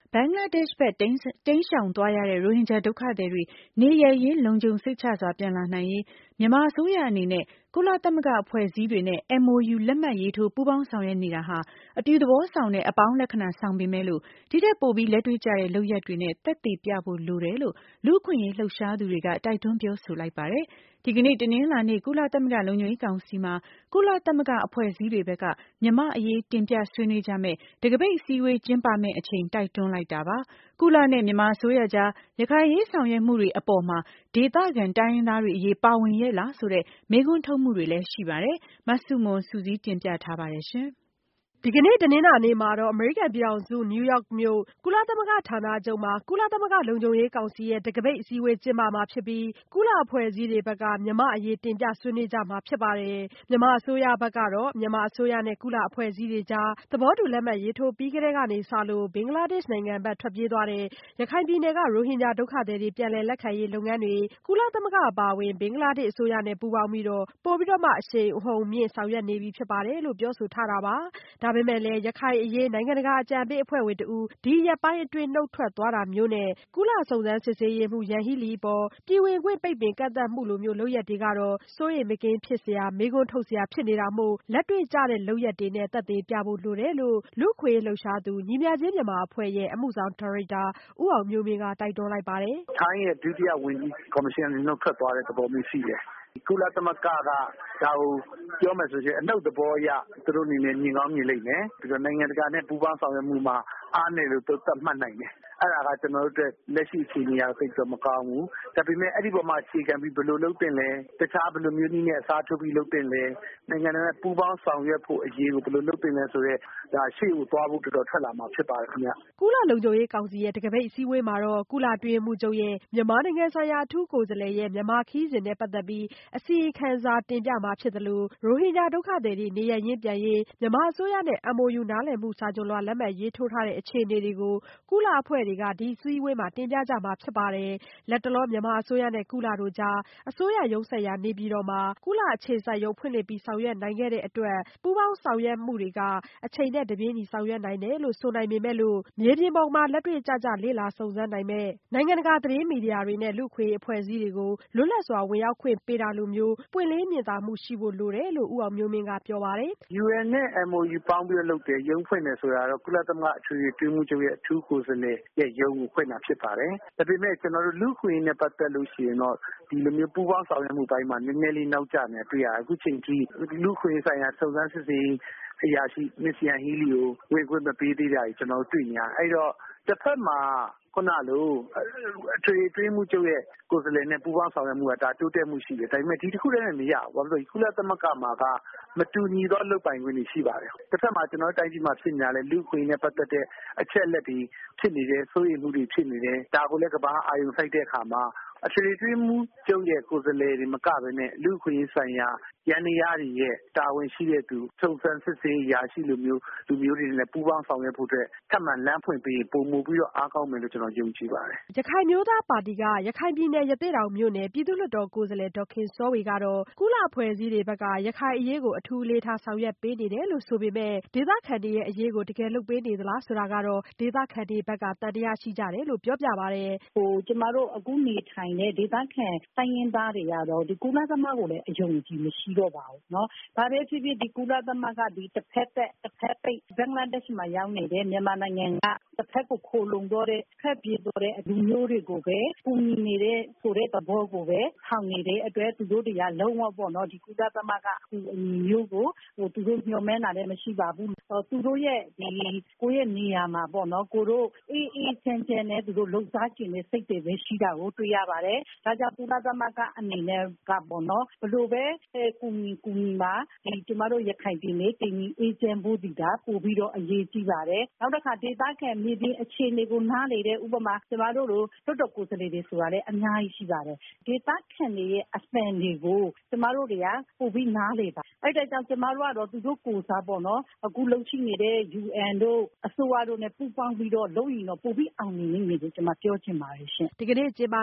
ဘင်္ဂလားဒေ့ရှ်ဘက်တိမ်းရှောင်သွားရတဲ့ရိုဟင်ဂျာဒုက္ခသည်တွေနေရပ်ရင်းလုံခြုံစိတ်ချစွာပြန်လာနိုင်ရေးမြန်မာအစိုးရအနေနဲ့ကုလသမဂ္ဂအဖွဲ့အစည်းတွေနဲ့ MOU လက်မှတ်ရေးထိုးပူးပေါင်းဆောင်ရွက်နေတာဟာအပြုသဘောဆောင်တဲ့အပေါင်းလက္ခဏာဆောင်ပေမဲ့လို့ဒီထက်ပိုပြီးလက်တွေ့ကျတဲ့လုပ်ရပ်တွေနဲ့သက်သေပြဖို့လိုတယ်လို့လူ့အခွင့်အရေးလှုပ်ရှားသူတွေကတိုက်တွန်းပြောဆိုလိုက်ပါတယ်။ ဒီကနေ့တနင်္လာနေ့ကုလသမဂ္ဂလုံခြုံရေးကောင်စီမှာကုလသမဂ္ဂအဖွဲ့အစည်းတွေဘက်ကမြန်မာ့အရေးတင်ပြဆွေးနွေးကြမယ့်တံခါးပိတ်အစည်းအဝေးကျင်းပမယ့်အချိန်တိုက်တွန်းလိုက်တာပါ။ ကုလနဲ့မြန်မာအစိုးရကြားရခိုင်အရေးဆောင်ရွက်မှုတွေအပေါ်မှာဒေသခံတိုင်းရင်းသားတွေအရေးပါဝင်ရဲ့လားဆိုတဲ့မေးခွန်းထုတ်မှုတွေလည်းရှိပါတယ်။ မဆုမွန်စုစည်းတင်ပြထားပါတယ်။ဒီကနေ့တနင်္လာနေ့မှာတော့အမေရိကန်ပြည်ထောင်စုနယူးယောက်မြို့ကုလသမဂ္ဂဌာနချုပ်မှာကုလသမဂ္ဂလုံခြုံရေးကောင်စီရဲ့တံခါးပိတ်အစည်းအဝေးကျင်းပမှာဖြစ်ပြီးကုလအဖွဲ့အစည်းတွေဘက်ကမြန်မာ့အရေးတင်ပြဆွေးနွေးကြမှာဖြစ်ပါတယ်။ မြန်မာအစိုးရဘက်ကတော့မြန်မာအစိုးရနဲ့ကုလအဖွဲ့အစည်းတွေကြားသဘောတူလက်မှတ်ရေးထိုးပြီးကတည်းကနေစလို့ဘင်္ဂလားဒေ့ရှ်နိုင်ငံဘက်ထွက်ပြေးသွားတဲ့ရခိုင်ပြည်နယ်ကရိုဟင်ဂျာဒုက္ခသည်တွေပြန်လည်လက်ခံရေးလုပ်ငန်းတွေကုလသမဂ္ဂအပါအဝင်ဘင်္ဂလားဒေ့ရှ်အစိုးရနဲ့ပူးပေါင်းပြီးပိုပြီးတော့မှအရှိန်အဟုန်မြင့်ဆောင်ရွက်နေပြီဖြစ်ပါတယ်လို့ပြောဆိုထားတာပါ။ ဒါပေမဲ့လည်းရခိုင်အရေးနိုင်ငံတကာအကြံပေးအဖွဲ့ဝင်တဦးဒီရက်ပိုင်းအတွင်းနုတ်ထွက်သွားတာမျိုးနဲ့ကုလစုံစမ်းစစ်ဆေးရေးမှူးယန်ဟီးလီအပေါ်ပြည်ဝင်ခွင့်ပိတ်ပင်ကန့်သတ်မှုလိုမျိုးလုပ်ရပ်တွေကတော့စိုးရိမ်မကင်းဖြစ်စရာမေးခွန်းထုတ်စရာဖြစ်နေတာမို့လက်တွေ့ကျတဲ့လုပ်ရပ်တွေနဲ့သက်သေပြဖို့လိုတယ်လို့လူ့အခွင့်အရေးလှုပ်ရှားသူညီမျှခြင်းမြန်မာအဖွဲ့ရဲ့အမှုဆောင်ဒါရိုက်တာဦးအောင်မျိုးမင်းကတိုက်တွန်းလိုက်ပါတယ်။ထိုင်းရဲ့ဒုတိယဝန်ကြီးကော်မရှင်ကနေနုတ်ထွက်သွားတဲ့သဘောမျိုးရှိတယ်။ကုလသမဂ္ဂကဒါကိုပြောမယ်ဆိုရင်အနှုတ်သဘောအရသူတို့အနေနဲ့မြင်ကောင်းမြင်လိမ့်မယ်။ပြီးတော့နိုင်ငံတကာနဲ့ပူးပေါင်းဆောင်ရွက်မှုမှာအားနည်းလို့သတ်မှတ်နိုင်တယ်။အဲ့ဒါကကျွန်တော်တို့လက်ရှိအခြေအနေအရသိတော့မကောင်းဘူး။ဒါပေမဲ့အဲ့ဒီပေါ်မှာအခြေခံပြီးဘယ်လိုလုပ်တင်လဲတခြားဘယ်လိုမျိုးနည်းနဲ့အစားထိုးပြီးလုပ်တင်လဲနိုင်ငံတကာနဲ့ပူးပေါင်းဆောင်ရွက်ဖို့အရေးကိုဘယ်လိုလုပ်တင်လဲဆိုတော့ဒါရှေ့ကိုသွားဖို့တော်တော်ထွက်လာမှာဖြစ်ပါတယ်ခင်ဗျ။ကုလလုံခြုံရေးကောင်စီရဲ့တံခါးပိတ်အစည်းအဝေးမှာတော့ကုလအတွင်းရေးမှူးချုပ်ရဲ့မြန်မာနိုင်ငံဆိုင်ရာအထူးကိုယ်စားလှယ်ရဲ့မြန်မာခရီးစဉ်နဲ့ပတ်သက်ပြီးအစီရင်ခံစာတင်ပြမှာဖြစ်သလိုရိုဟင်ဂျာဒုက္ခသည်တွေနေရပ်ရင်းပြန်ရေးမြန်မာအစိုးရနဲ့ MOU နားလည်မှုစာချွန်လွှာလက်မှတ်ရေးထိုးထားတဲ့အခြေအနေတွေကိုကုလအဖွဲ့တွေကဒီအစည်းအဝေးမှာတင်ပြကြမှာဖြစ်ပါတယ်။လတ်တလောမြန်မာအစိုးရနဲ့ကုလတို့ကြားအစိုးရရုံးစိုက်ရာနေပြည်တော်မှာကုလအခြေစိုက်ရုံးဖွင့်လှစ်ပြီးဆောင်ရွက်နိုင်ခဲ့တဲ့အတွက်ပူးပေါင်းဆောင်ရွက်မှုတွေကအချိန်နဲ့တပြေးညီဆောင်ရွက်နိုင်တယ်လို့ဆိုနိုင်ပေမဲ့လို့မြေပြင်ပေါ်မှာလက်တွေ့ကျကျလေ့လာစုံစမ်းနိုင်မဲ့နိုင်ငံတကာသတင်းမီဒီယာတွေနဲ့လူ့အခွင့်အရေးအဖွဲ့အစည်းတွေကိုလွတ်လပ်စွာဝင်ရောက်ခွင့်ပေးတာလိုမျိုးပွင့်လင်းမြင်သာမှုရှိဖို့လိုတယ်လို့ဦးအောင်မျိုးမင်းကပြောပါတယ်။ UN နဲ့ MOU ပေါင်းပြီးလုပ်တယ်ရုံးဖွင့်တယ်ဆိုတာတော့ကုလသမဂ္ဂအထွေထွေအတွင်းရေးမှူးချုပ်ရဲ့အထူးကိုယ်စားလှယ်ရဲ့ရုံးကိုဖွင့်တာဖြစ်ပါတယ်။ဒါပေမဲ့ကျွန်တော်တို့လူ့အခွင့်အရေးနဲ့ပတ်သက်လို့ရှိရင်တော့ဒီလိုမျိုးပူးပေါင်းဆောင်ရွက်မှုပိုင်းမှာနည်းနည်းလေးနောက်ကျနေတွေ့ရတယ်။အခုချိန်ကြီးလူ့အခွင့်အရေးဆိုင်ရာစုံစမ်းစစ်ဆေးအရာရှိမစ္စယန်ဟီလီကိုဝင်ခွင့်မပေးသေးတာကြီးကျွန်တော်တို့တွေ့နေရတယ်။အဲ့တော့တစ်ဖက်မှာခုနလိုအထွေထွေအတွင်းရေးမှူးချုပ်ရဲ့ကိုယ်စားလှယ်နဲ့ပူးပေါင်းဆောင်ရွက်မှုကဒါတိုးတက်မှုရှိတယ်။ဒါပေမဲ့ဒီတစ်ခုတည်းနဲ့မရဘူး။ဘာလို့လဲကုလသမဂ္ဂမှာကမတူညီသောလုပ်ပိုင်ခွင့်တွေရှိပါတယ်။တစ်ဖက်မှာကျွန်တော်တို့တိုင်းပြည်မှာဖြစ်နေတာလေလူ့အခွင့်အရေးနဲ့ပတ်သက်တဲ့အချက်အလက်တွေဖြစ်နေတယ်စိုးရိမ်မှုတွေဖြစ်နေတယ်။ဒါကိုလည်းကမ္ဘာအာရုံစိုက်တဲ့အခါမှာအထွေထွေအတွင်းရေးမှူးချုပ်ရဲ့ကိုယ်စားလှယ်တွေမကဘဲနဲ့လူ့အခွင့်အရေးဆိုင်ရာယန္တရားတွေရဲ့တာဝန်ရှိတဲ့သူစုံစမ်းစစ်ဆေးရာရှိလူမျိုးတွေနဲ့ပူးပေါင်းဆောင်ရွက်ဖို့အတွက်ထပ်မံလမ်းဖွင့်ပေးပိုမိုပြီးတော့အားကောင်းမယ်လို့ကျွန်တော်ယုံကြည်ပါတယ်။ရခိုင်မျိုးသားပါတီကရခိုင်ပြည်နယ်ရသေ့တောင်မြို့နယ်ပြည်သူ့လွှတ်တော်ကိုယ်စားလှယ်ဒေါ်ခင်စောဝေကတော့ကုလအဖွဲ့အစည်းတွေဘက်ကရခိုင်အရေးကိုအထူးအလေးထားဆောင်ရွက်ပေးနေတယ်လို့ဆိုပေမဲ့ဒေသခံတွေရဲ့အရေးကိုတကယ်လုပ်ပေးနေသလားဆိုတာကတော့ဒေသခံတွေဘက်ကသံသယရှိကြတယ်လို့ပြောပြပါတယ်။ကျမတို့အခုနေထိုင်တဲ့ဒေသခံတိုင်းရင်းသားတွေကတော့ဒီကုလသမဂ္ဂကိုလည်းအယုံကြည်မရှိတော့ပါဘူးเนาะ။ဘာပဲဖြစ်ဖြစ်ဒီကုလသမဂ္ဂဒီတစ်ဖက်ပိတ်ဘင်္ဂလားဒေ့ရှ်မှာရောက်နေတဲ့မြန်မာနိုင်ငံကတစ်ဖက်ကိုခိုလုံတော့တဲ့ဖက်ပြေးတော့တဲ့လူမျိုးတွေကိုပဲကူညီနေတဲ့ဆိုတဲ့သဘောကိုပဲဆောင်နေတဲ့အတွက်သူတို့တွေကလုံးဝပေါ့နော်ဒီကုလသမဂ္ဂအကူအညီမျိုးကိုသူတို့ညှော်မဲတာလည်းမရှိပါဘူး။သူတို့ရဲ့ဒီကိုယ့်ရဲ့နေရာမှာပေါ့နော်ကိုတို့အေးချမ်းနဲ့သူတို့လှုပ်ရှားကျင်တဲ့စိတ်တွေပဲရှိတာကိုတွေ့ရပါတယ်။ဒါကြောင့်ကုလသမဂ္ဂအနေနဲ့ကပေါ့နော်ဘယ်လိုပဲကူညီပါဒီကျမတို့ရခိုင်ပြည်နယ်တည်ငြိမ်အေးချမ်းဖို့ဒီကပို့ပြီးတော့အရေးကြီးပါတယ်။နောက်တစ်ခါဒေသခံမြေပြင်အခြေအနေကိုနားလေတဲ့ဥပမာကျမတို့တို့လွှတ်တော်ကိုယ်စားလှယ်တွေဆိုတာလည်းအများကြီးရှိပါတယ်။ဒေသခံတွေရဲ့အစံတွေကိုကျမတို့တွေကပို့ပြီးနားလေပါ။အဲ့ဒါကြောင့်ကျမတို့ကတော့သူတို့ကိုယ်စားပေါ့နော်အခုလှုပ်ရှိနေတဲ့ UN တို့အစိုးရတို့နဲ့ပူးပေါင်းပြီးတော့လုပ်ရင်တော့ပို့ပြီးအောင်မြင်နေတယ်ကျမပြောချင်ပါတယ်ရှင်။ဒီကနေ့ကျင်းပမဲ့လုံ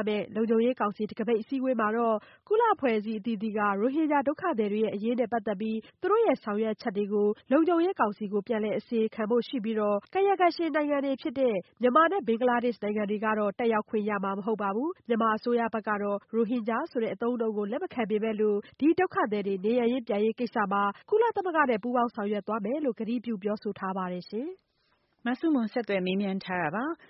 လုံခြုံရေးကောင်စီတံခါးပိတ်အစည်းအဝေးမှာတော့ ကုလအဖွဲ့အစည်းအသီးသီးက ရိုဟင်ဂျာဒုက္ခသည်တွေရဲ့အရေးနဲ့ပတ်သက်ပြီး သူတို့ရဲ့ဆောင်ရွက်ချက်တွေကို လုံခြုံရေးကောင်စီကိုပြန်လည်အစီရင်ခံဖို့ရှိပြီး ကာယကံရှင်နိုင်ငံတွေဖြစ်တဲ့ မြန်မာနဲ့ဘင်္ဂလားဒေ့ရှ်နိုင်ငံတွေကတော့ တက်ရောက်ခွင့်ရမှာမဟုတ်ပါဘူး။ မြန်မာအစိုးရဘက်ကတော့ ရိုဟင်ဂျာဆိုတဲ့အသုံးအနှုန်းကိုလက်မခံပေမဲ့လို့ ဒီဒုက္ခသည်တွေနေရပ်ရင်းပြန်ရေးကိစ္စမှာ ကုလသမဂ္ဂနဲ့ပူးပေါင်းဆောင်ရွက်သွားမယ်လို့ ကတိပြုပြောဆိုထားပါတယ်ရှင်။မဆုမွန် ဆက်သွယ်မေးမြန်းထားတာပါ။